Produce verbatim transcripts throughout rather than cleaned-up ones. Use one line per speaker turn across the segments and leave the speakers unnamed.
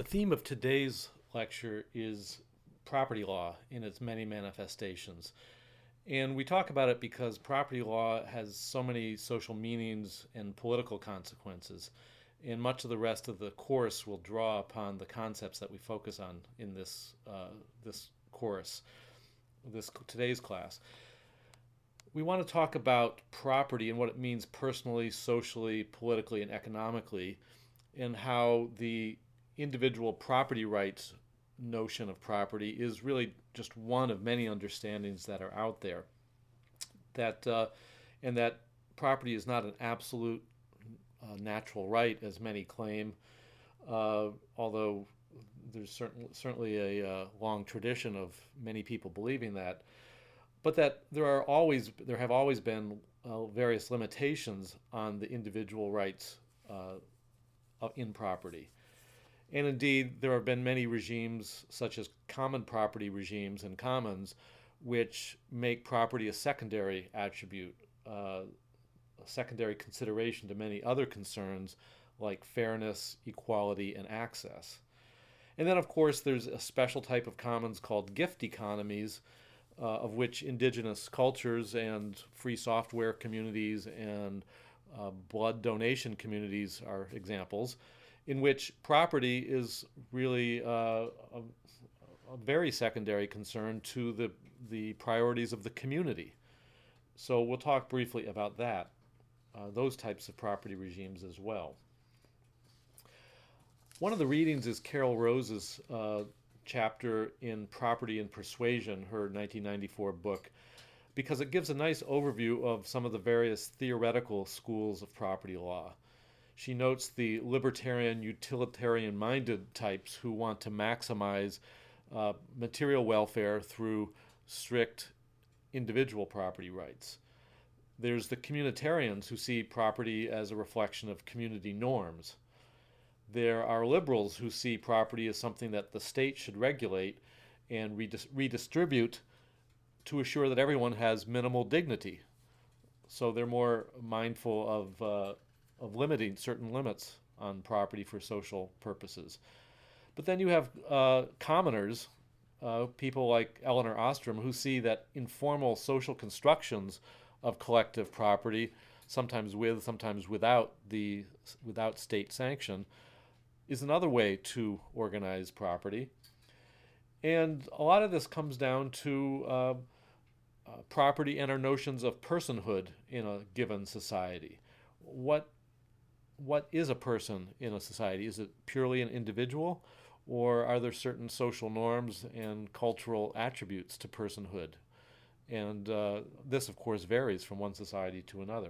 theme of today's lecture is property law in its many manifestations. And we talk about it because property law has so many social meanings and political consequences. And much of the rest of the course will draw upon the concepts that we focus on in this uh, this course, this today's class. We want to talk about property and what it means personally, socially, politically, and economically, and how the individual property rights notion of property is really just one of many understandings that are out there. That uh, and that property is not an absolute uh, natural right, as many claim, uh, although there's certain, certainly a uh, long tradition of many people believing that. But that there are always there have always been uh, various limitations on the individual rights uh, in property. And indeed, there have been many regimes, such as common property regimes and commons, which make property a secondary attribute, uh, a secondary consideration to many other concerns like fairness, equality, and access. And then, of course, there's a special type of commons called gift economies, uh, of which indigenous cultures and free software communities and uh, blood donation communities are examples, in which property is really uh, a, a very secondary concern to the, the priorities of the community. So we'll talk briefly about that, uh, those types of property regimes as well. One of the readings is Carol Rose's uh, chapter in Property and Persuasion, her nineteen ninety-four book, because it gives a nice overview of some of the various theoretical schools of property law. She notes the libertarian, utilitarian-minded types who want to maximize uh, material welfare through strict individual property rights. There's the communitarians who see property as a reflection of community norms. There are liberals who see property as something that the state should regulate and redis- redistribute to assure that everyone has minimal dignity. So they're more mindful of uh, of limiting certain limits on property for social purposes. But then you have uh, commoners, uh, people like Elinor Ostrom, who see that informal social constructions of collective property, sometimes with, sometimes without the without state sanction, is another way to organize property. And a lot of this comes down to uh, uh, property and our notions of personhood in a given society. What what is a person in a society? Is it purely an individual, or are there certain social norms and cultural attributes to personhood? And uh, this, of course, varies from one society to another.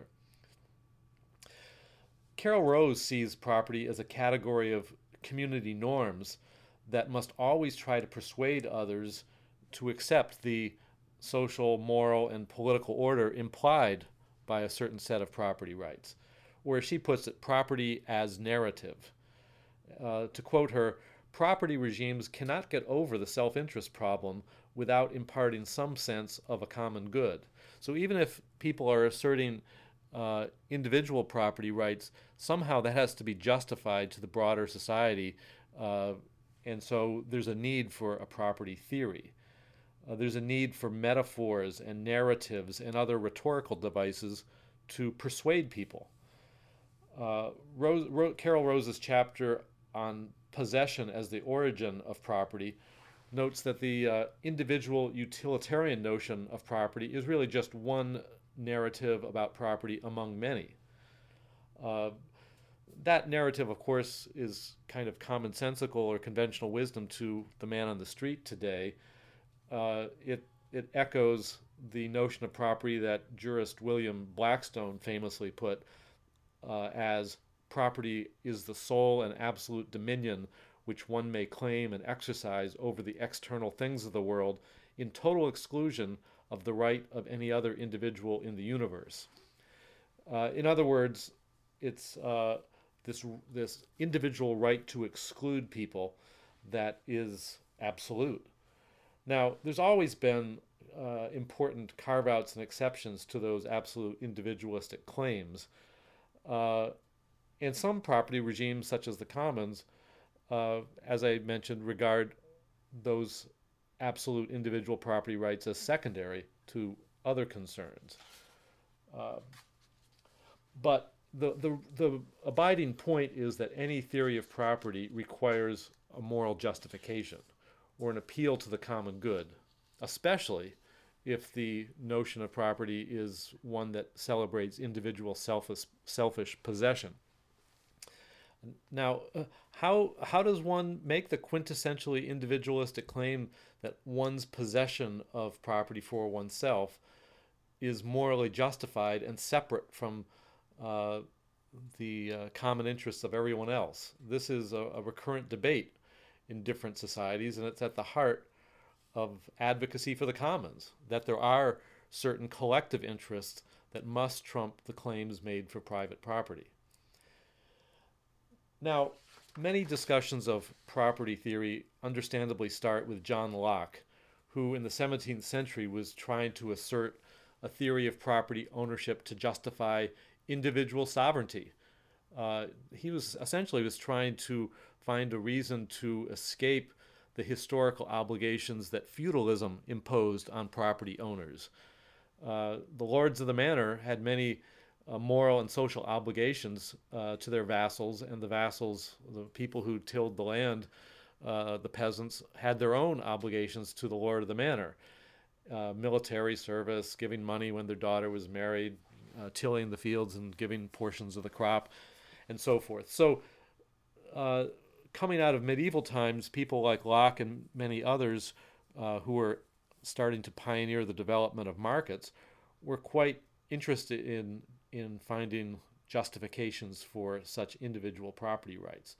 Carol Rose sees property as a category of community norms that must always try to persuade others to accept the social, moral, and political order implied by a certain set of property rights. Where she puts it, property as narrative. Uh, to quote her, property regimes cannot get over the self-interest problem without imparting some sense of a common good. So even if people are asserting uh, individual property rights, somehow that has to be justified to the broader society, uh, and so there's a need for a property theory. Uh, there's a need for metaphors and narratives and other rhetorical devices to persuade people. Uh, Rose, Ro- Carol Rose's chapter on possession as the origin of property notes that the uh, individual utilitarian notion of property is really just one narrative about property among many. Uh, that narrative, of course, is kind of commonsensical or conventional wisdom to the man on the street today. Uh, it, it echoes the notion of property that jurist William Blackstone famously put Uh, as property is the sole and absolute dominion which one may claim and exercise over the external things of the world in total exclusion of the right of any other individual in the universe. Uh, in other words, it's uh, this, this individual right to exclude people that is absolute. Now, there's always been uh, important carve-outs and exceptions to those absolute individualistic claims. Uh, and some property regimes, such as the commons, uh, as I mentioned, regard those absolute individual property rights as secondary to other concerns. Uh, but the, the, the abiding point is that any theory of property requires a moral justification or an appeal to the common good, especially if the notion of property is one that celebrates individual selfish, selfish possession. Now, uh, how how does one make the quintessentially individualistic claim that one's possession of property for oneself is morally justified and separate from uh, the uh, common interests of everyone else? This is a, a recurrent debate in different societies, and it's at the heart of advocacy for the commons, that there are certain collective interests that must trump the claims made for private property. Now, many discussions of property theory understandably start with John Locke, who in the seventeenth century was trying to assert a theory of property ownership to justify individual sovereignty. Uh, he was essentially was trying to find a reason to escape the historical obligations that feudalism imposed on property owners. Uh, the lords of the manor had many uh, moral and social obligations uh, to their vassals, and the vassals, the people who tilled the land, uh, the peasants, had their own obligations to the lord of the manor. Uh, military service, giving money when their daughter was married, uh, tilling the fields and giving portions of the crop, and so forth. So, uh, coming out of medieval times, people like Locke and many others uh, who were starting to pioneer the development of markets were quite interested in, in finding justifications for such individual property rights.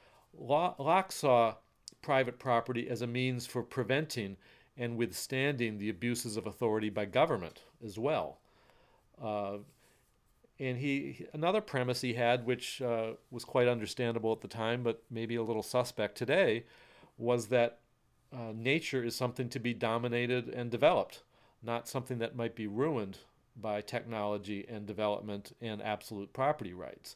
Locke saw private property as a means for preventing and withstanding the abuses of authority by government as well. Uh, And he another premise he had, which uh, was quite understandable at the time, but maybe a little suspect today, was that uh, nature is something to be dominated and developed, not something that might be ruined by technology and development and absolute property rights.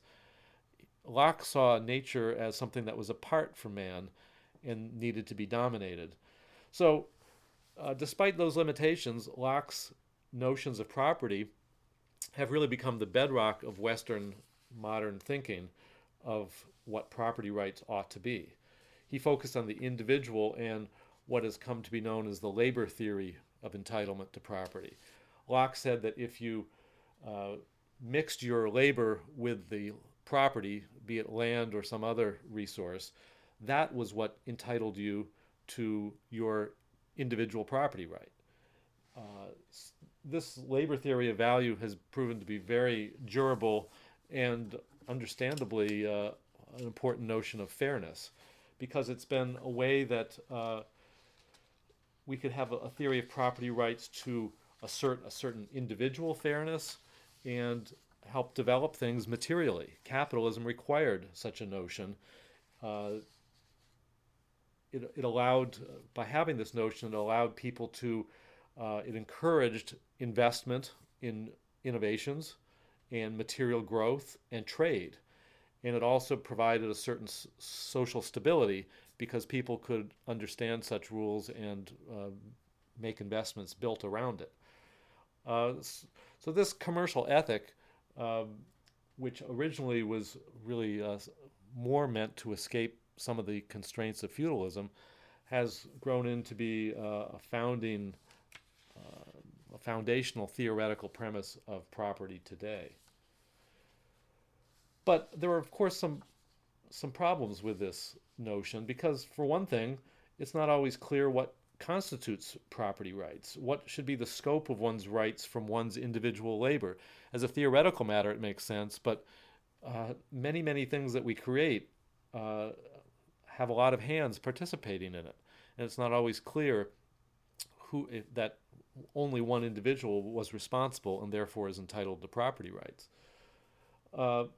Locke saw nature as something that was apart from man and needed to be dominated. So, uh, despite those limitations, Locke's notions of property have really become the bedrock of Western modern thinking of what property rights ought to be. He focused on the individual and what has come to be known as the labor theory of entitlement to property. Locke said that if you uh, mixed your labor with the property, be it land or some other resource, that was what entitled you to your individual property right. Uh, this labor theory of value has proven to be very durable and understandably uh, an important notion of fairness, because it's been a way that uh, we could have a, a theory of property rights to assert a certain individual fairness and help develop things materially. Capitalism required such a notion. Uh, it, it allowed, uh, by having this notion, it allowed people to Uh, it encouraged investment in innovations and material growth and trade. And it also provided a certain s- social stability because people could understand such rules and uh, make investments built around it. Uh, so this commercial ethic, um, which originally was really uh, more meant to escape some of the constraints of feudalism, has grown into be uh, a founding Uh, a foundational theoretical premise of property today. But there are, of course, some some problems with this notion because, for one thing, it's not always clear what constitutes property rights. What should be the scope of one's rights from one's individual labor? As a theoretical matter, it makes sense, but uh, many, many things that we create uh, have a lot of hands participating in it, and it's not always clear who if that only one individual was responsible and therefore is entitled to property rights. Uh,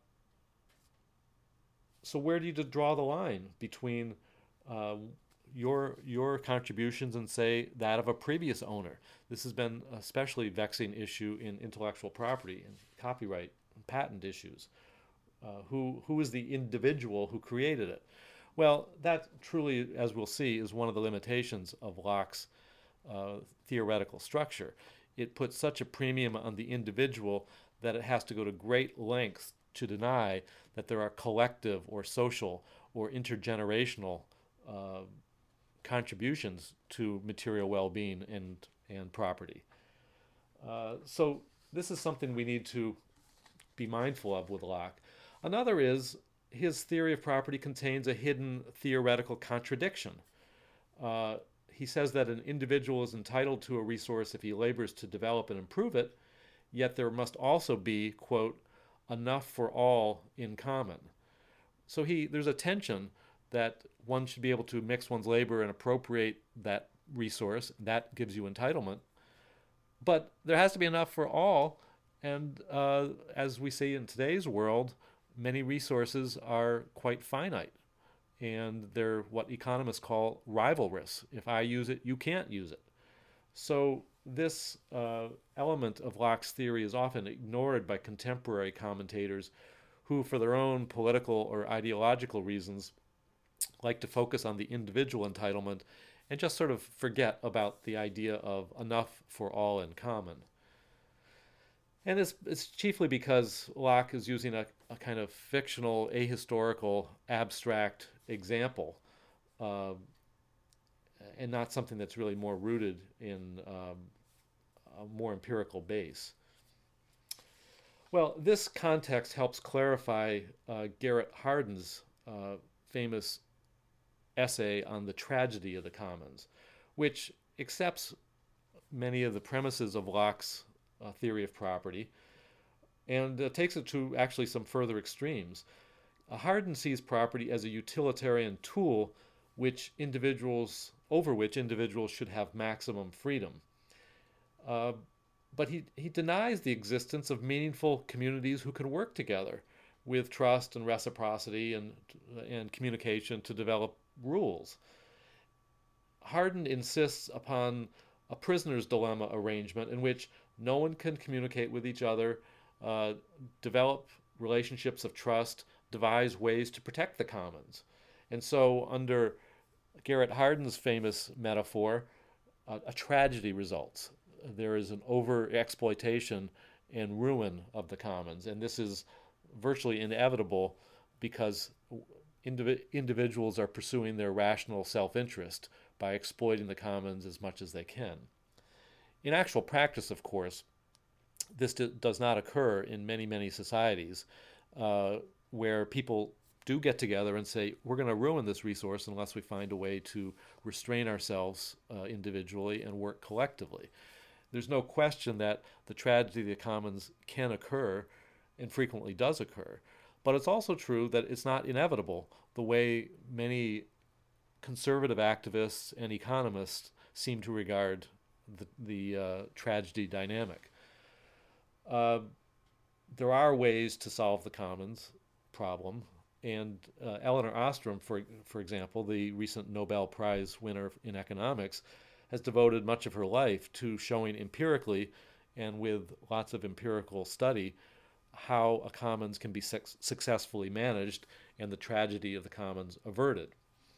so where do you draw the line between uh, your your contributions and, say, that of a previous owner? This has been an especially vexing issue in intellectual property and copyright and patent issues. Uh, who who is the individual who created it? Well, that truly, as we'll see, is one of the limitations of Locke's uh, theoretical structure. It puts such a premium on the individual that it has to go to great lengths to deny that there are collective or social or intergenerational uh, contributions to material well-being and and property. Uh, so this is something we need to be mindful of with Locke. Another is his theory of property contains a hidden theoretical contradiction. Uh, he says that an individual is entitled to a resource if he labors to develop and improve it, yet there must also be, quote, enough for all in common. So he there's a tension that one should be able to mix one's labor and appropriate that resource. That gives you entitlement. But there has to be enough for all. And uh, as we see in today's world, many resources are quite finite. And they're what economists call rivalrous. If I use it, you can't use it. So this uh, element of Locke's theory is often ignored by contemporary commentators who, for their own political or ideological reasons, like to focus on the individual entitlement and just sort of forget about the idea of enough for all in common. And it's, it's chiefly because Locke is using a, a kind of fictional, ahistorical, abstract example, uh, and not something that's really more rooted in um, a more empirical base. Well, this context helps clarify uh, Garrett Hardin's uh, famous essay on the tragedy of the commons, which accepts many of the premises of Locke's uh, theory of property and uh, takes it to actually some further extremes. Uh, Hardin sees property as a utilitarian tool which individuals, over which individuals should have maximum freedom. Uh, but he, he denies the existence of meaningful communities who can work together with trust and reciprocity and, and communication to develop rules. Hardin insists upon a prisoner's dilemma arrangement in which no one can communicate with each other, uh, develop relationships of trust, devise ways to protect the commons. And so under Garrett Hardin's famous metaphor, uh, a tragedy results. There is an over-exploitation and ruin of the commons, and this is virtually inevitable because indiv- individuals are pursuing their rational self-interest by exploiting the commons as much as they can. In actual practice, of course, this do- does not occur in many, many societies uh, where people do get together and say, we're going to ruin this resource unless we find a way to restrain ourselves uh, individually and work collectively. There's no question that the tragedy of the commons can occur and frequently does occur. But it's also true that it's not inevitable the way many conservative activists and economists seem to regard the, the uh, tragedy dynamic. Uh, there are ways to solve the commons problem, and uh, Elinor Ostrom, for, for example, the recent Nobel Prize winner in economics, has devoted much of her life to showing empirically and with lots of empirical study how a commons can be su- successfully managed and the tragedy of the commons averted.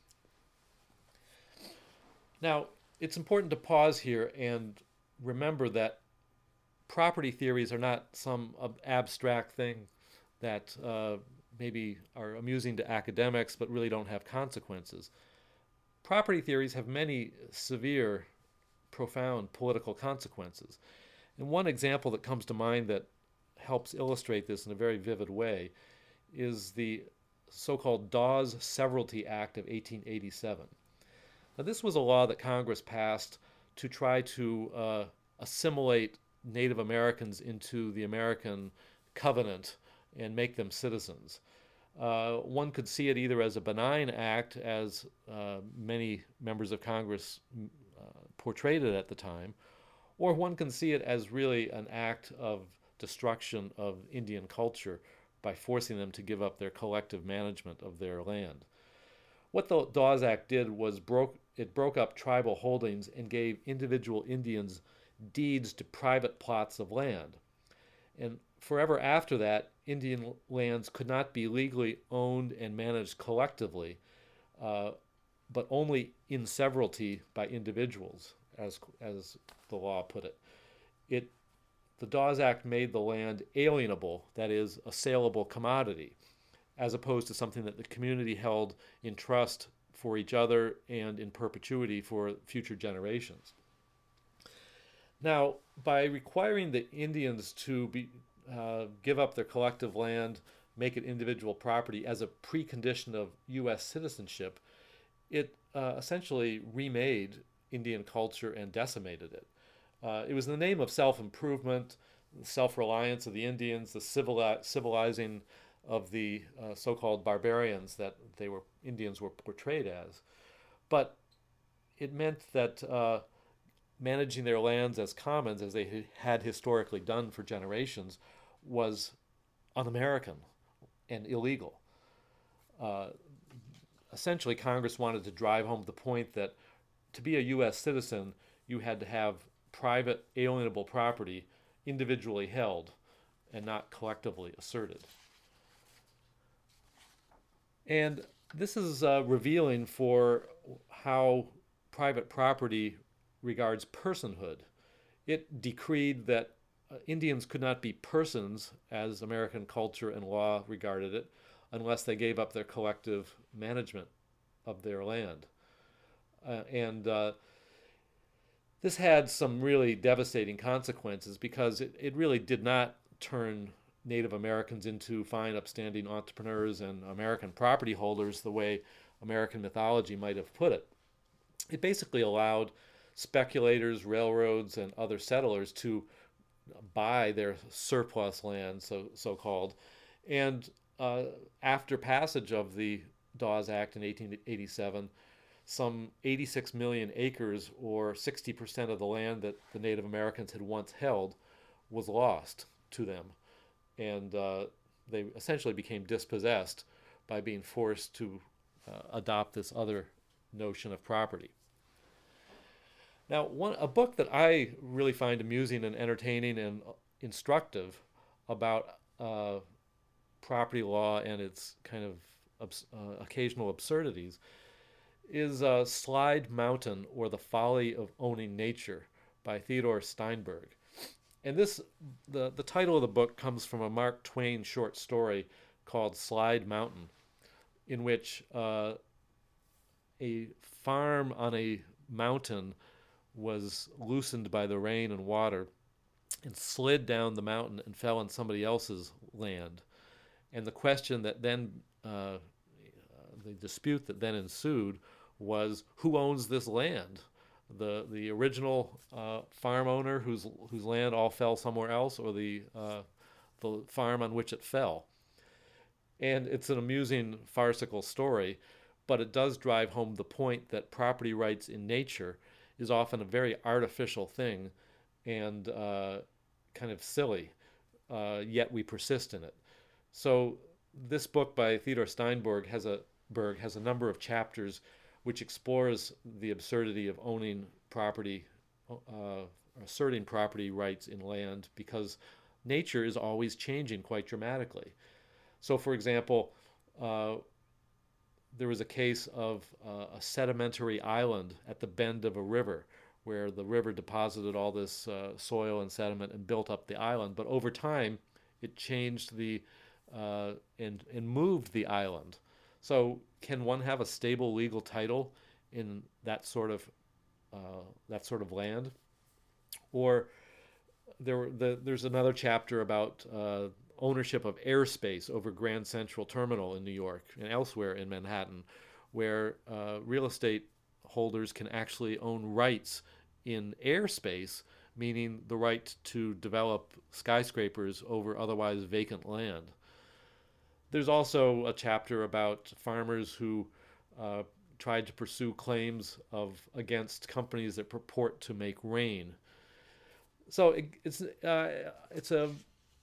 Now, it's important to pause here and remember that property theories are not some abstract thing that uh, maybe are amusing to academics but really don't have consequences. Property theories have many severe, profound political consequences. And one example that comes to mind that helps illustrate this in a very vivid way is the so-called Dawes Severalty Act of eighteen eighty-seven. Now, this was a law that Congress passed to try to uh, assimilate Native Americans into the American covenant and make them citizens. Uh, one could see it either as a benign act, as uh, many members of Congress uh, portrayed it at the time, or one can see it as really an act of destruction of Indian culture by forcing them to give up their collective management of their land. What the Dawes Act did was broke it broke up tribal holdings and gave individual Indians deeds to private plots of land. And forever after that, Indian lands could not be legally owned and managed collectively uh, but only in severalty by individuals, as as the law put it. It the Dawes Act made the land alienable, that is, a saleable commodity, as opposed to something that the community held in trust for each other and in perpetuity for future generations. Now, by requiring the Indians to be, uh, give up their collective land, make it individual property as a precondition of U S citizenship, it uh, essentially remade Indian culture and decimated it. Uh, it was in the name of self-improvement, self-reliance of the Indians, the civili- civilizing of the uh, so-called barbarians that they were Indians were portrayed as. But it meant that uh, managing their lands as commons, as they had historically done for generations, was un-American and illegal. Uh, essentially, Congress wanted to drive home the point that to be a U S citizen, you had to have private alienable property individually held and not collectively asserted. And this is uh, revealing for how private property regards personhood. It decreed that uh, Indians could not be persons, as American culture and law regarded it, unless they gave up their collective management of their land. Uh, and uh, this had some really devastating consequences because it, it really did not turn Native Americans into fine, upstanding entrepreneurs and American property holders the way American mythology might have put it. It basically allowed speculators, railroads, and other settlers to buy their surplus land, so so called. And uh, after passage of the Dawes Act in eighteen eighty-seven, some eighty-six million acres, or sixty percent of the land that the Native Americans had once held, was lost to them. And uh, they essentially became dispossessed by being forced to uh, adopt this other notion of property. Now, one a book that I really find amusing and entertaining and instructive about uh, property law and its kind of abs- uh, occasional absurdities is uh, Slide Mountain, or The Folly of Owning Nature by Theodore Steinberg. And this, the, the title of the book comes from a Mark Twain short story called Slide Mountain, in which uh, a farm on a mountain was loosened by the rain and water and slid down the mountain and fell on somebody else's land. And the question that then, uh, the dispute that then ensued was, who owns this land? The the original uh, farm owner whose whose land all fell somewhere else, or the uh, the farm on which it fell? And it's an amusing, farcical story, but it does drive home the point that property rights in nature is often a very artificial thing and uh, kind of silly, uh, yet we persist in it. So this book by Theodore Steinberg has a Berg has a number of chapters which explores the absurdity of owning property, uh, asserting property rights in land, because nature is always changing quite dramatically. So, for example, uh, there was a case of uh, a sedimentary island at the bend of a river, where the river deposited all this uh, soil and sediment and built up the island. But over time, it changed the uh, and and moved the island. So, can one have a stable legal title in that sort of uh, that sort of land? Or there, the, there's another chapter about uh, ownership of airspace over Grand Central Terminal in New York and elsewhere in Manhattan, where uh, real estate holders can actually own rights in airspace, meaning the right to develop skyscrapers over otherwise vacant land. There's also a chapter about farmers who uh, tried to pursue claims of against companies that purport to make rain. So it, it's uh, it's a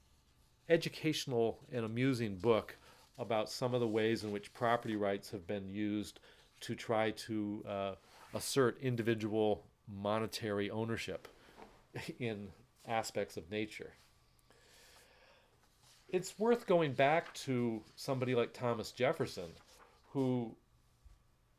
educational and amusing book about some of the ways in which property rights have been used to try to uh, assert individual monetary ownership in aspects of nature. It's worth going back to somebody like Thomas Jefferson, who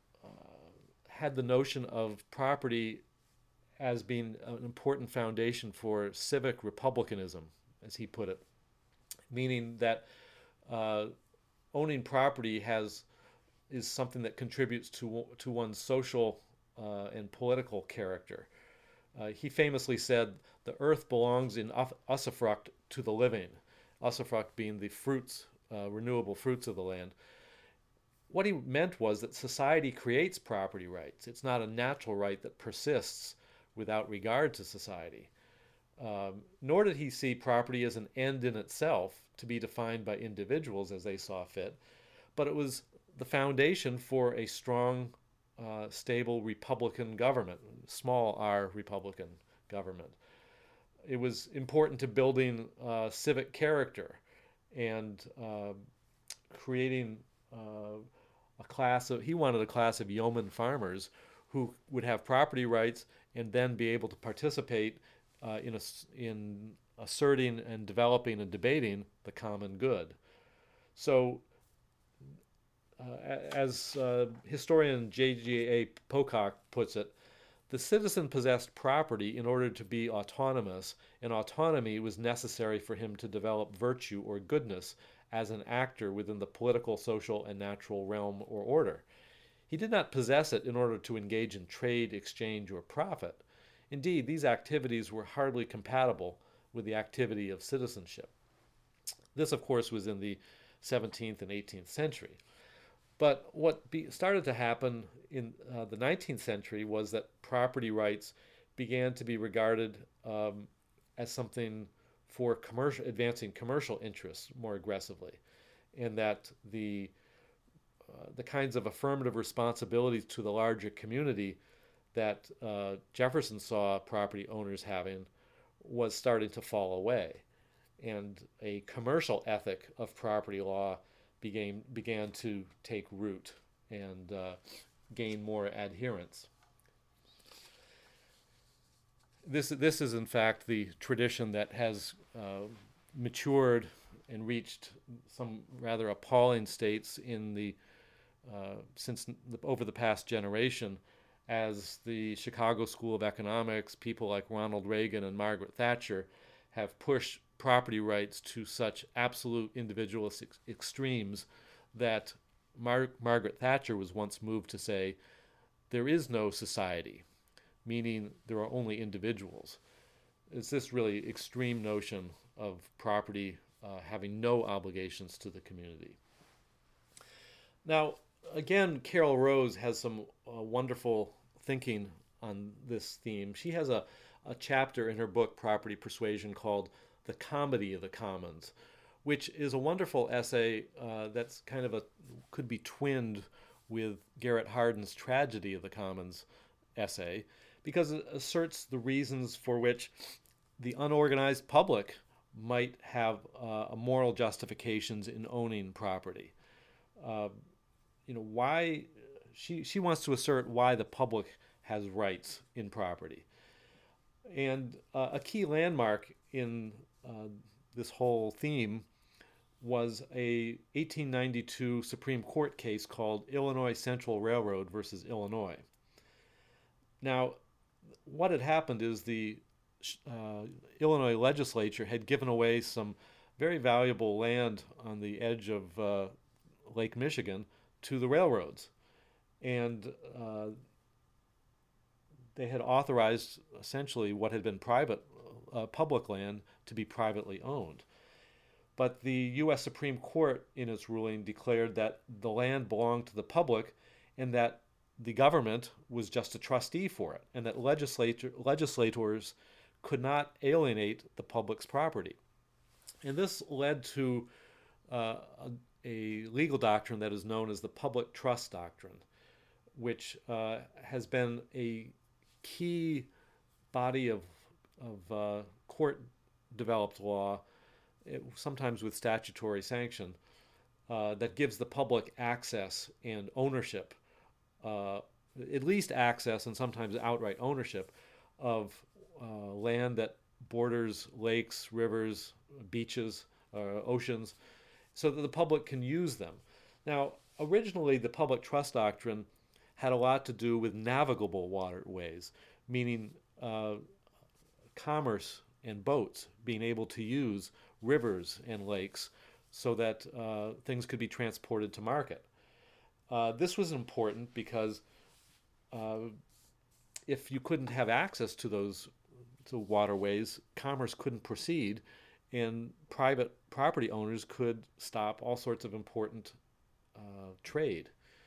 had the notion of property as being an important foundation for civic republicanism, as he put it, meaning that uh, owning property has is something that contributes to to one's social uh, and political character. Uh, he famously said, "The earth belongs in usufruct to the living," usufruct being the fruits, uh, renewable fruits of the land. What he meant was that society creates property rights. It's not a natural right that persists without regard to society. Um, nor did he see property as an end in itself to be defined by individuals as they saw fit, but it was the foundation for a strong, uh, stable Republican government, small r Republican government. It was important to building uh, civic character and uh, creating uh, a class of, he wanted a class of yeoman farmers who would have property rights and then be able to participate uh, in, a, in asserting and developing and debating the common good. So, uh, as uh, historian J G A Pocock puts it, the citizen possessed property in order to be autonomous, and autonomy was necessary for him to develop virtue or goodness as an actor within the political, social, and natural realm or order. He did not possess it in order to engage in trade, exchange, or profit. Indeed, these activities were hardly compatible with the activity of citizenship. This, of course, was in the seventeenth and eighteenth century. But what be, started to happen in uh, the nineteenth century was that property rights began to be regarded um, as something for commercial, advancing commercial interests more aggressively, and that the uh, the kinds of affirmative responsibilities to the larger community that uh, Jefferson saw property owners having was starting to fall away, and a commercial ethic of property law began began to take root and uh, gain more adherence. This this is in fact the tradition that has uh, matured and reached some rather appalling states in the uh, since the, over the past generation, as the Chicago School of Economics, people like Ronald Reagan and Margaret Thatcher, have pushed property rights to such absolute individualist ex- extremes that Mar- Margaret Thatcher was once moved to say, "There is no society," meaning there are only individuals. It's this really extreme notion of property uh, having no obligations to the community. Now, again, Carol Rose has some uh, wonderful thinking on this theme. She has a, a chapter in her book, Property Persuasion, called The Comedy of the Commons, which is a wonderful essay uh, that's kind of a, could be twinned with Garrett Hardin's Tragedy of the Commons essay, because it asserts the reasons for which the unorganized public might have uh, moral justifications in owning property. Uh, you know, why she she wants to assert why the public has rights in property. And uh, a key landmark in uh, this whole theme was a eighteen ninety-two Supreme Court case called Illinois Central Railroad versus Illinois. Now, what had happened is the uh, Illinois legislature had given away some very valuable land on the edge of uh, Lake Michigan to the railroads. And uh, they had authorized essentially what had been private, uh, public land to be privately owned. But the U S Supreme Court, in its ruling, declared that the land belonged to the public and that the government was just a trustee for it, and that legislator, legislators could not alienate the public's property. And this led to uh, a, a legal doctrine that is known as the public trust doctrine, which uh, has been a key body of, of uh, court-developed law, it, sometimes with statutory sanction, uh, that gives the public access and ownership, uh, at least access and sometimes outright ownership of uh, land that borders lakes, rivers, beaches, uh, oceans, so that the public can use them. Now, originally the public trust doctrine had a lot to do with navigable waterways, meaning uh, commerce and boats being able to use rivers and lakes so that uh, things could be transported to market. Uh, this was important because uh, if you couldn't have access to those to waterways, commerce couldn't proceed, and private property owners could stop all sorts of important uh, trade.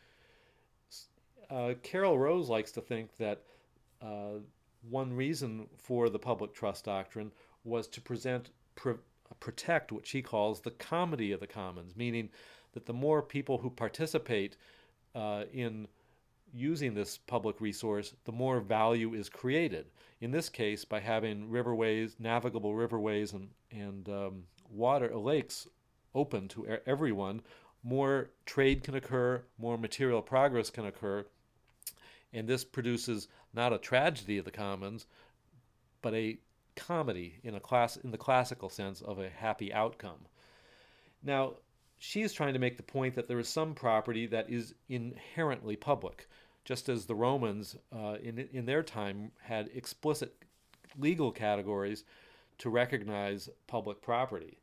Uh, Carol Rose likes to think that uh, one reason for the public trust doctrine was to present, pr- protect what she calls the comity of the commons, meaning that the more people who participate uh, in using this public resource, the more value is created. In this case, by having riverways, navigable riverways, and, and um, water lakes open to everyone, more trade can occur, more material progress can occur, and this produces not a tragedy of the commons, but a comedy in a class in the classical sense of a happy outcome. Now, she's trying to make the point that there is some property that is inherently public, just as the Romans uh, in in their time had explicit legal categories to recognize public property,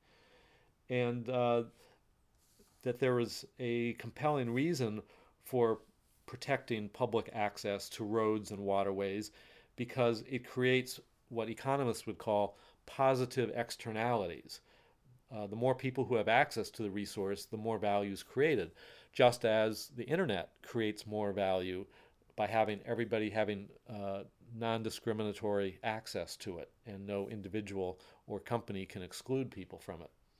and uh, that there was a compelling reason for protecting public access to roads and waterways because it creates what economists would call positive externalities. Uh, the more people who have access to the resource, the more value is created, just as the internet creates more value by having everybody having uh, non-discriminatory access to it, and no individual or company can exclude people from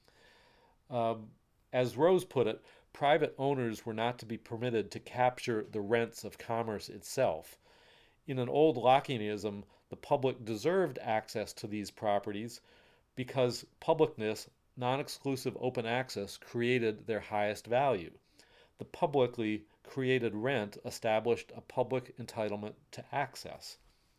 it. Um, as Rose put it, private owners were not to be permitted to capture the rents of commerce itself. In an old Lockeanism, the public deserved access to these properties because publicness, non-exclusive open access, created their highest value. The publicly created rent established a public entitlement to access.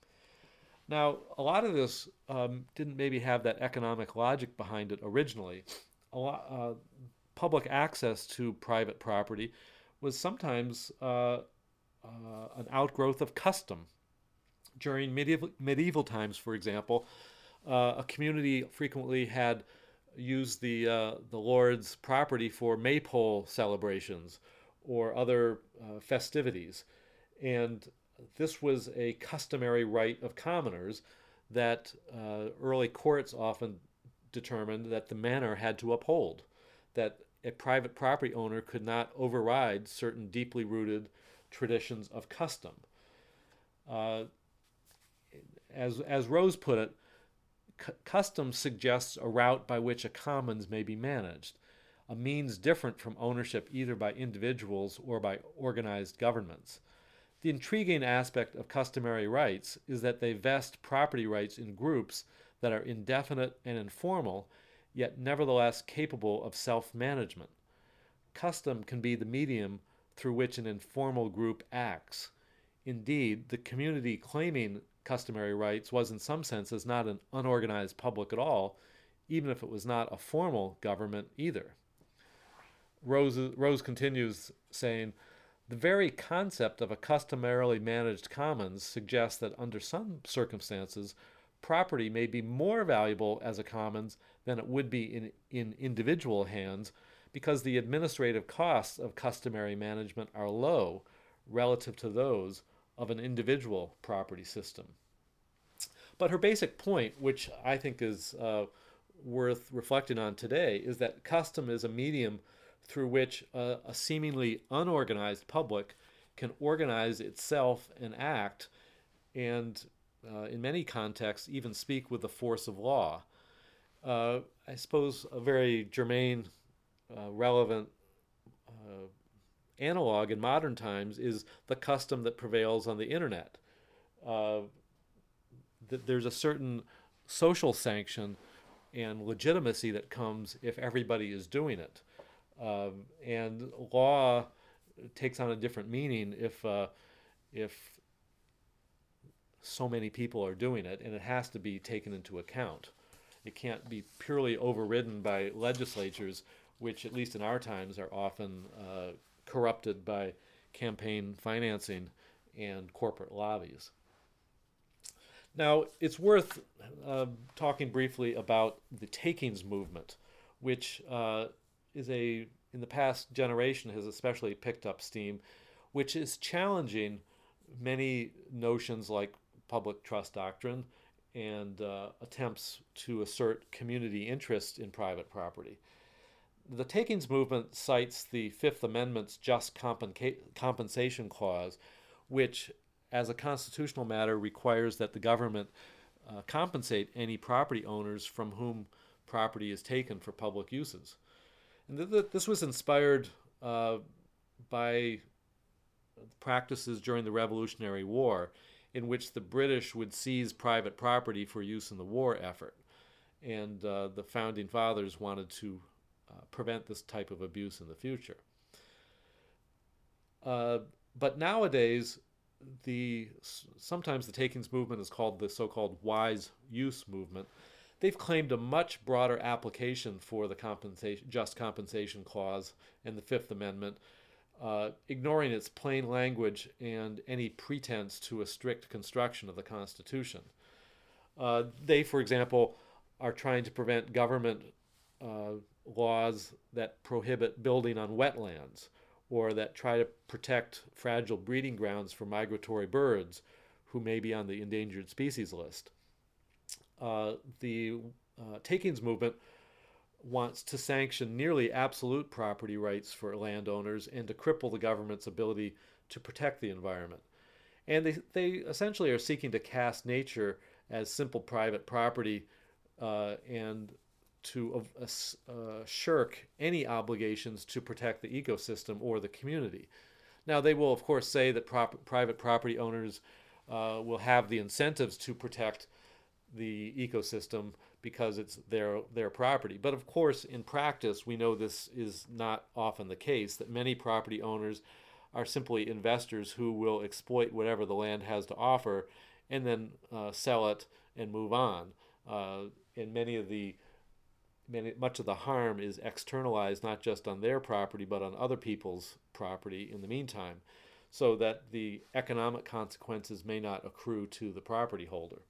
Now, a lot of this um, didn't maybe have that economic logic behind it originally. A lot, uh, public access to private property was sometimes uh, uh, an outgrowth of custom. During medieval, medieval times, for example, uh, a community frequently had used the, uh, the Lord's property for maypole celebrations or other uh, festivities. And this was a customary right of commoners that uh, early courts often determined that the manor had to uphold, that a private property owner could not override certain deeply rooted traditions of custom. Uh, as, as Rose put it, c- custom suggests a route by which a commons may be managed, a means different from ownership either by individuals or by organized governments. The intriguing aspect of customary rights is that they vest property rights in groups that are indefinite and informal, yet nevertheless capable of self-management. Custom can be the medium through which an informal group acts. Indeed, the community claiming customary rights was in some senses not an unorganized public at all, even if it was not a formal government either. Rose, Rose continues saying, the very concept of a customarily managed commons suggests that under some circumstances, property may be more valuable as a commons than it would be in, in individual hands because the administrative costs of customary management are low relative to those of an individual property system. But her basic point, which I think is uh, worth reflecting on today, is that custom is a medium through which a, a seemingly unorganized public can organize itself and act, and uh, in many contexts even speak with the force of law. Uh, I suppose a very germane, uh, relevant uh, analog in modern times is the custom that prevails on the internet. Uh, th- there's a certain social sanction and legitimacy that comes if everybody is doing it. Um, and law takes on a different meaning if uh, if so many people are doing it, and it has to be taken into account. It can't be purely overridden by legislatures, which at least in our times are often uh, corrupted by campaign financing and corporate lobbies. Now, it's worth uh, talking briefly about the takings movement, which uh, is a, in the past generation, has especially picked up steam, which is challenging many notions like public trust doctrine and uh, attempts to assert community interest in private property. The takings movement cites the Fifth Amendment's just compenca- compensation clause, which, as a constitutional matter, requires that the government uh, compensate any property owners from whom property is taken for public uses. And th- th- this was inspired uh, by practices during the Revolutionary War, in which the British would seize private property for use in the war effort. And uh, the Founding Fathers wanted to uh, prevent this type of abuse in the future. Uh, but nowadays, the sometimes the takings movement is called the so-called wise use movement. They've claimed a much broader application for the compensation, just compensation clause and the Fifth Amendment, uh, ignoring its plain language and any pretense to a strict construction of the Constitution. Uh, they, for example, are trying to prevent government uh, laws that prohibit building on wetlands, or that try to protect fragile breeding grounds for migratory birds who may be on the endangered species list. Uh, the uh, takings movement wants to sanction nearly absolute property rights for landowners and to cripple the government's ability to protect the environment. And they, they essentially are seeking to cast nature as simple private property uh, and to uh, uh, shirk any obligations to protect the ecosystem or the community. Now, they will, of course, say that prop- private property owners uh, will have the incentives to protect the ecosystem because it's their their property. But of course, in practice, we know this is not often the case, that many property owners are simply investors who will exploit whatever the land has to offer and then uh, sell it and move on. Uh, and many of the Many, much of the harm is externalized not just on their property but on other people's property in the meantime, so that the economic consequences may not accrue to the property holder.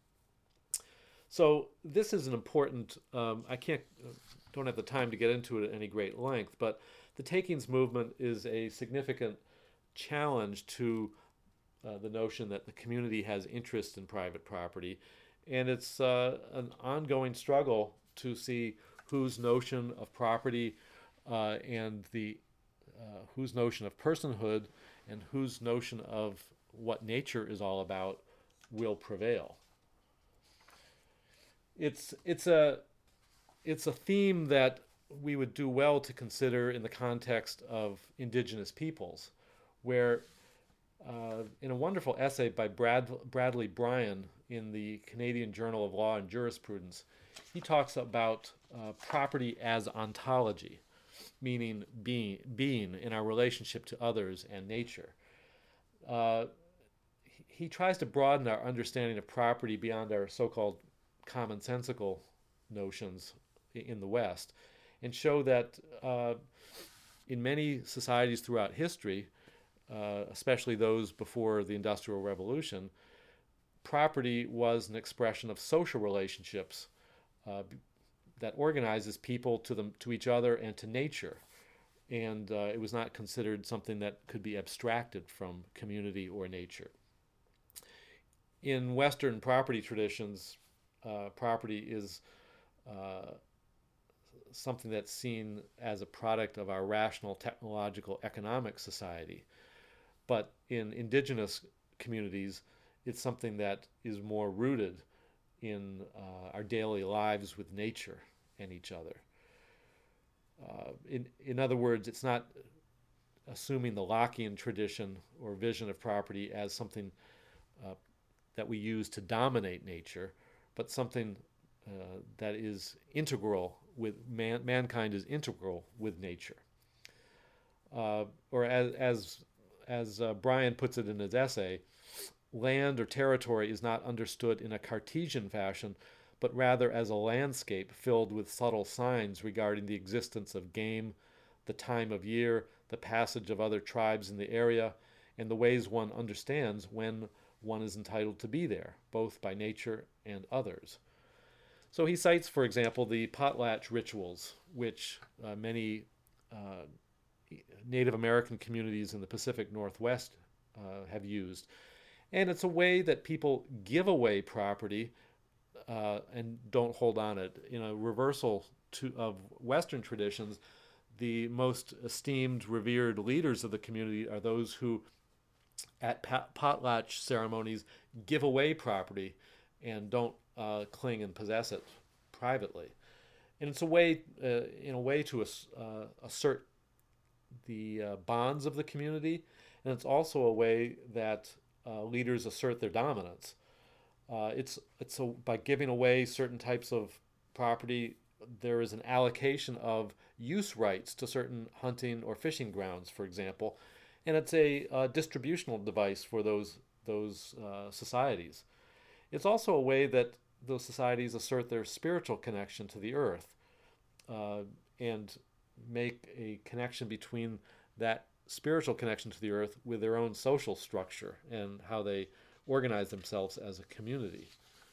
So this is an important, um, I can't, don't have the time to get into it at any great length, but the takings movement is a significant challenge to uh, the notion that the community has interest in private property, and it's uh, an ongoing struggle to see whose notion of property uh, and the uh, whose notion of personhood and whose notion of what nature is all about will prevail. It's it's a it's a theme that we would do well to consider in the context of indigenous peoples, where uh, in a wonderful essay by Brad, Bradley Bryan in the Canadian Journal of Law and Jurisprudence, he talks about uh, property as ontology, meaning being, being in our relationship to others and nature. Uh, he, he tries to broaden our understanding of property beyond our so-called commonsensical notions in the West, and show that uh, in many societies throughout history, uh, especially those before the Industrial Revolution, property was an expression of social relationships uh, that organizes people to them, to each other and to nature. And uh, it was not considered something that could be abstracted from community or nature. In Western property traditions, uh, property is uh, something that's seen as a product of our rational, technological, economic society. But in indigenous communities, it's something that is more rooted in uh, our daily lives with nature and each other. Uh, in, in other words, it's not assuming the Lockean tradition or vision of property as something uh, that we use to dominate nature, but something uh, that is integral with man, mankind is integral with nature. Uh, or as as, as uh, Bryan puts it in his essay, land or territory is not understood in a Cartesian fashion, but rather as a landscape filled with subtle signs regarding the existence of game, the time of year, the passage of other tribes in the area, and the ways one understands when one is entitled to be there, both by nature and others. So he cites, for example, the potlatch rituals, which uh, many uh, Native American communities in the Pacific Northwest uh, have used. And it's a way that people give away property uh, and don't hold on it. In a reversal to, of Western traditions, the most esteemed, revered leaders of the community are those who, at potlatch ceremonies, give away property and don't uh, cling and possess it privately. And it's a way, uh, in a way, to uh, assert the uh, bonds of the community, and it's also a way that uh, leaders assert their dominance. Uh, it's it's a, by giving away certain types of property, there is an allocation of use rights to certain hunting or fishing grounds, for example, and it's a, a distributional device for those those uh, societies. It's also a way that those societies assert their spiritual connection to the earth uh, and make a connection between that spiritual connection to the earth with their own social structure and how they organize themselves as a community.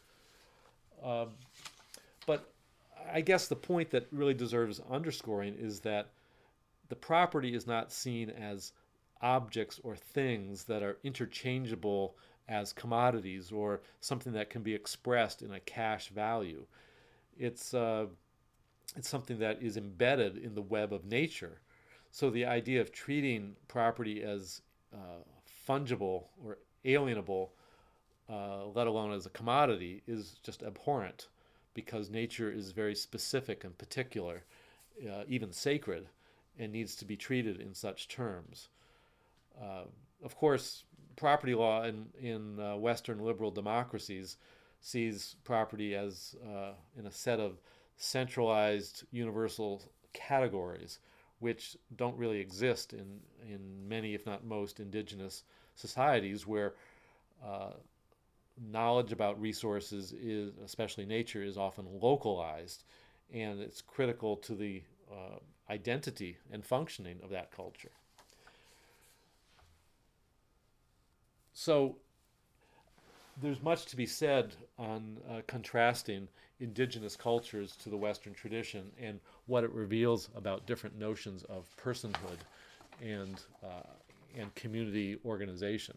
Um, but I guess the point that really deserves underscoring is that the property is not seen as objects or things that are interchangeable as commodities or something that can be expressed in a cash value. It's uh, it's something that is embedded in the web of nature. So the idea of treating property as uh, fungible or alienable, uh, let alone as a commodity, is just abhorrent, because nature is very specific and particular, uh, even sacred, and needs to be treated in such terms. Uh, of course, property law in, in uh, Western liberal democracies sees property as uh, in a set of centralized universal categories, which don't really exist in, in many, if not most, indigenous societies, where uh, knowledge about resources, is, especially nature, is often localized, and it's critical to the uh, identity and functioning of that culture. So there's much to be said on uh, contrasting indigenous cultures to the Western tradition and what it reveals about different notions of personhood and uh, and community organization.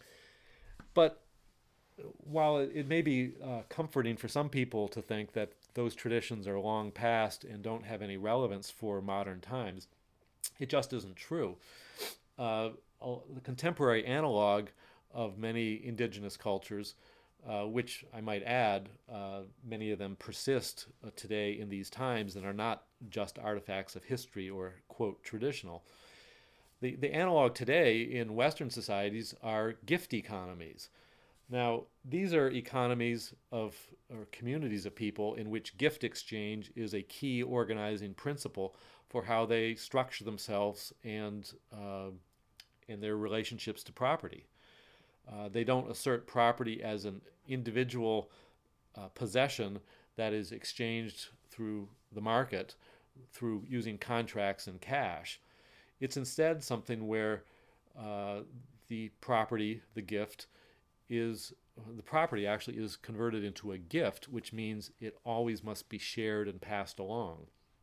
But while it, it may be uh, comforting for some people to think that those traditions are long past and don't have any relevance for modern times, it just isn't true. Uh, the contemporary analog of many indigenous cultures, uh, which I might add, uh, many of them persist uh, today in these times and are not just artifacts of history or, quote, traditional. The, the analog today in Western societies are gift economies. Now, these are economies of, or communities of people in which gift exchange is a key organizing principle for how they structure themselves and, uh, and their relationships to property. Uh, they don't assert property as an individual uh, possession that is exchanged through the market, through using contracts and cash. It's instead something where uh, the property, the gift, is the property actually is converted into a gift, which means it always must be shared and passed along.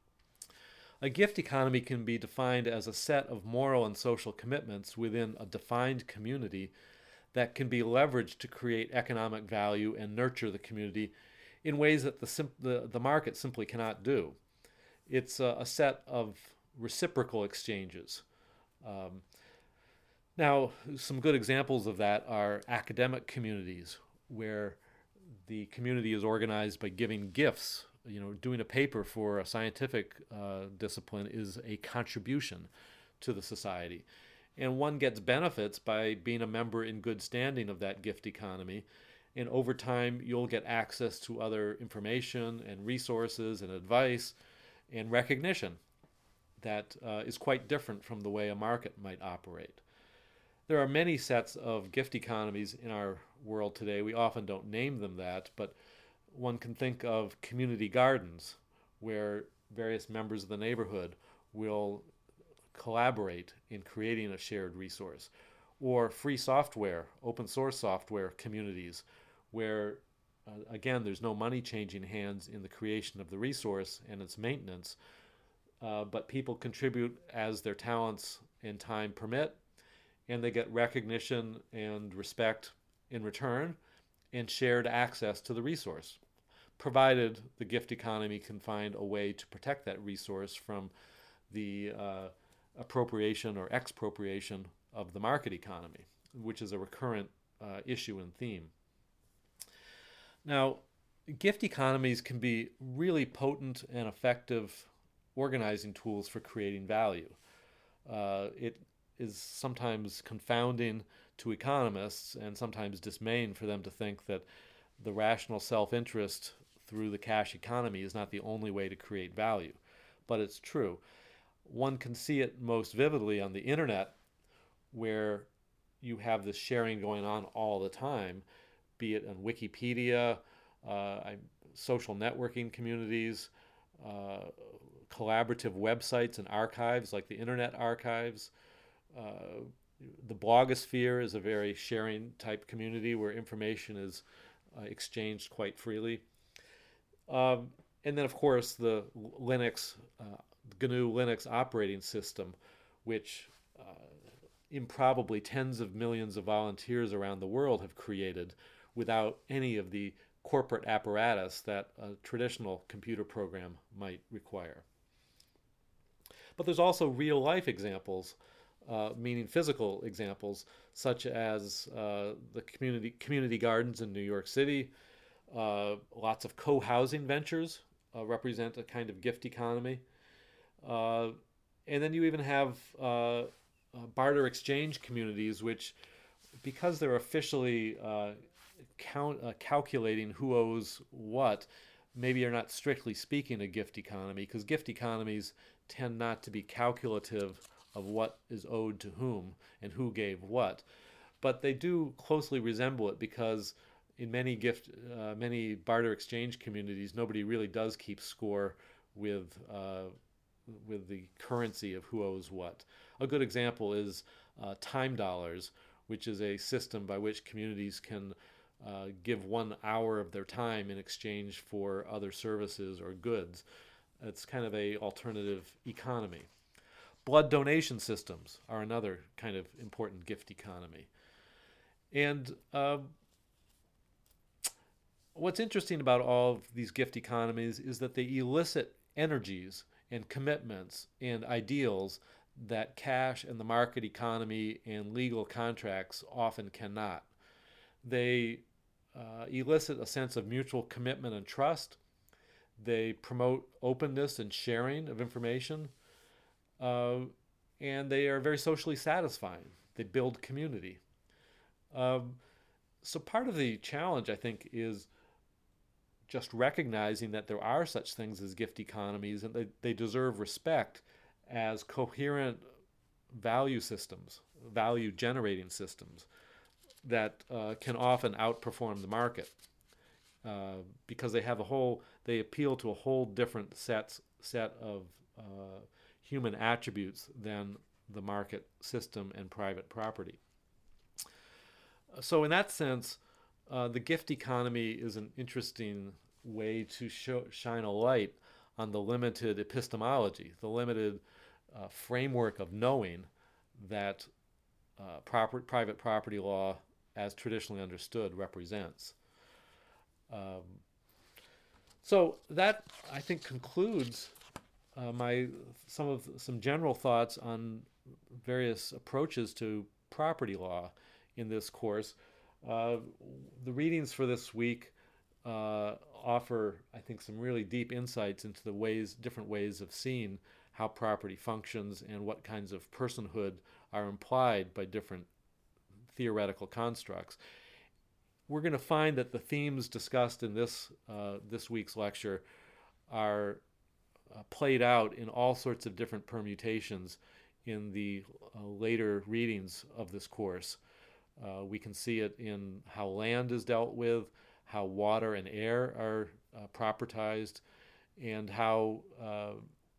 A gift economy can be defined as a set of moral and social commitments within a defined community that can be leveraged to create economic value and nurture the community in ways that the, sim- the, the market simply cannot do. It's a, a set of reciprocal exchanges. Um, now, some good examples of that are academic communities, where the community is organized by giving gifts. You know, doing a paper for a scientific uh, discipline is a contribution to the society. And one gets benefits by being a member in good standing of that gift economy. And over time, you'll get access to other information and resources and advice and recognition that uh, is quite different from the way a market might operate. There are many sets of gift economies in our world today. We often don't name them that, but one can think of community gardens, where various members of the neighborhood will collaborate in creating a shared resource, or free software, open source software communities, where uh, again, there's no money changing hands in the creation of the resource and its maintenance, uh, but people contribute as their talents and time permit, and they get recognition and respect in return and shared access to the resource, provided the gift economy can find a way to protect that resource from the uh, appropriation or expropriation of the market economy, which is a recurrent uh, issue and theme. Now, gift economies can be really potent and effective organizing tools for creating value. Uh, it is sometimes confounding to economists and sometimes dismaying for them to think that the rational self-interest through the cash economy is not the only way to create value. But it's true. One can see it most vividly on the internet, where you have this sharing going on all the time, be it on Wikipedia, uh, social networking communities, uh, collaborative websites and archives like the Internet Archives. Uh, the blogosphere is a very sharing type community where information is uh, exchanged quite freely. Um, and then, of course, the Linux, uh, G N U Linux operating system, which uh, improbably tens of millions of volunteers around the world have created without any of the corporate apparatus that a traditional computer program might require. But there's also real life examples, uh, meaning physical examples, such as uh, the community community gardens in New York City. Uh, lots of co-housing ventures uh, represent a kind of gift economy. Uh, and then you even have uh, uh, barter exchange communities, which, because they're officially uh, count, uh, calculating who owes what, maybe are not strictly speaking a gift economy, because gift economies tend not to be calculative of what is owed to whom and who gave what. But they do closely resemble it, because in many gift, uh, many barter exchange communities, nobody really does keep score with uh, with the currency of who owes what. A good example is uh, time dollars, which is a system by which communities can uh, give one hour of their time in exchange for other services or goods. It's kind of a alternative economy. Blood donation systems are another kind of important gift economy. And uh, what's interesting about all of these gift economies is that they elicit energies and commitments and ideals that cash and the market economy and legal contracts often cannot. They uh, elicit a sense of mutual commitment and trust. They promote openness and sharing of information. Uh, and they are very socially satisfying. They build community. Um, so part of the challenge, I think, is just recognizing that there are such things as gift economies, and they, they deserve respect as coherent value systems, value generating systems that uh, can often outperform the market uh, because they have a whole, they appeal to a whole different sets, set of uh, human attributes than the market system and private property. So in that sense, Uh, the gift economy is an interesting way to show, shine a light on the limited epistemology, the limited uh, framework of knowing that uh, proper, private property law, as traditionally understood, represents. Um, so that, I think, concludes uh, my some of some general thoughts on various approaches to property law in this course. Uh, the readings for this week uh, offer, I think, some really deep insights into the ways, different ways of seeing how property functions and what kinds of personhood are implied by different theoretical constructs. We're going to find that the themes discussed in this uh, this week's lecture are uh, played out in all sorts of different permutations in the uh, later readings of this course. Uh, we can see it in how land is dealt with, how water and air are uh, propertized, and how uh,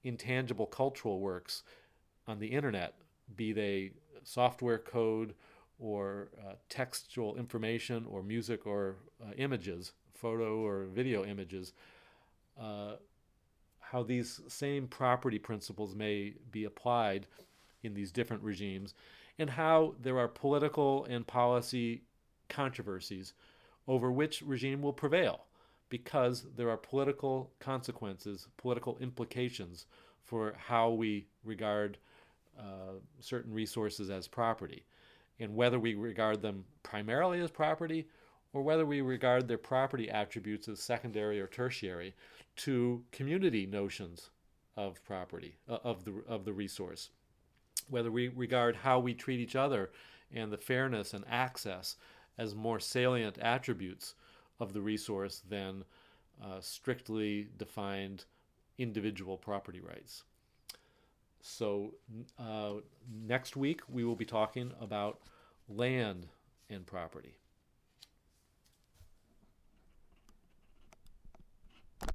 intangible cultural works on the internet, be they software code or uh, textual information or music or uh, images, photo or video images, uh, how these same property principles may be applied in these different regimes, and how there are political and policy controversies over which regime will prevail, because there are political consequences, political implications for how we regard uh, certain resources as property, and whether we regard them primarily as property or whether we regard their property attributes as secondary or tertiary to community notions of property, uh, of the of the resource, whether we regard how we treat each other and the fairness and access as more salient attributes of the resource than uh, strictly defined individual property rights. So uh, next week we will be talking about land and property.